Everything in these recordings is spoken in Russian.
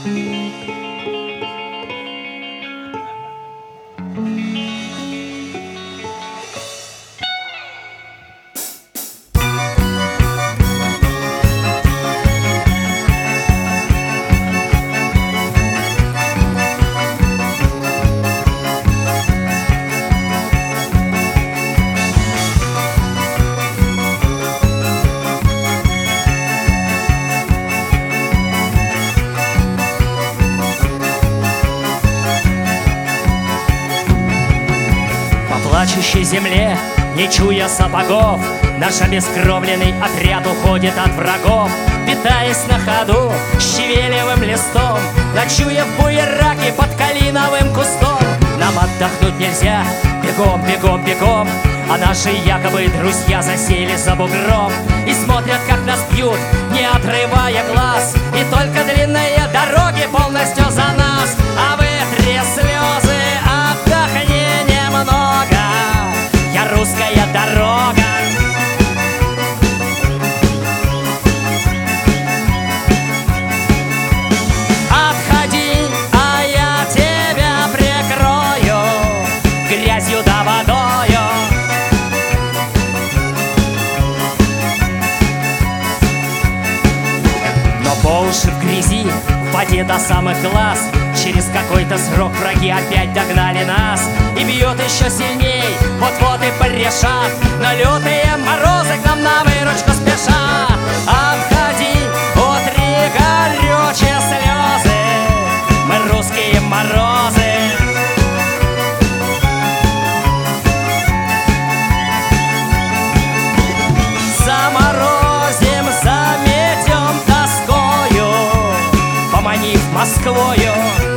Плачущей земле, не чуя сапогов, наш обескровленный отряд уходит от врагов, питаясь на ходу щавелевым листом, ночуя в буераке под калиновым кустом. Нам отдохнуть нельзя, бегом, бегом, бегом, а наши якобы друзья засели за бугром и смотрят, как нас бьют, не отрывая глаз, и только длинные дороги полностью за нас. А вытри слезы, отдохни немного, я русская дорога. Отходи, а я тебя прикрою грязью да водою. Но по уши в грязи, в воде до самых глаз, через какой-то срок враги опять догнали нас и бьет еще сильней, вот-вот и порешат, но лютые морозы к нам на выручку спешат. Отходи, утри горючие слезы, мы русские морозы. Заморозим, заметем тоскою, поманив Москвою.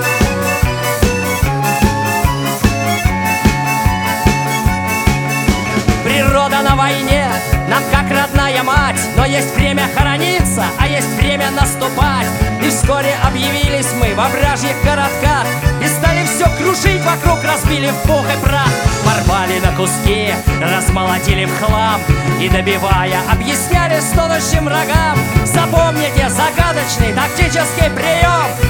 Природа на войне нам как родная мать, но есть время хорониться, а есть время наступать. И вскоре объявились мы во вражьих городках и стали все крушить вокруг, разбили в пух и прах. Порвали на куски, размолотили в хлам и, добивая, объясняли стонущим врагам: запомните загадочный тактический прием.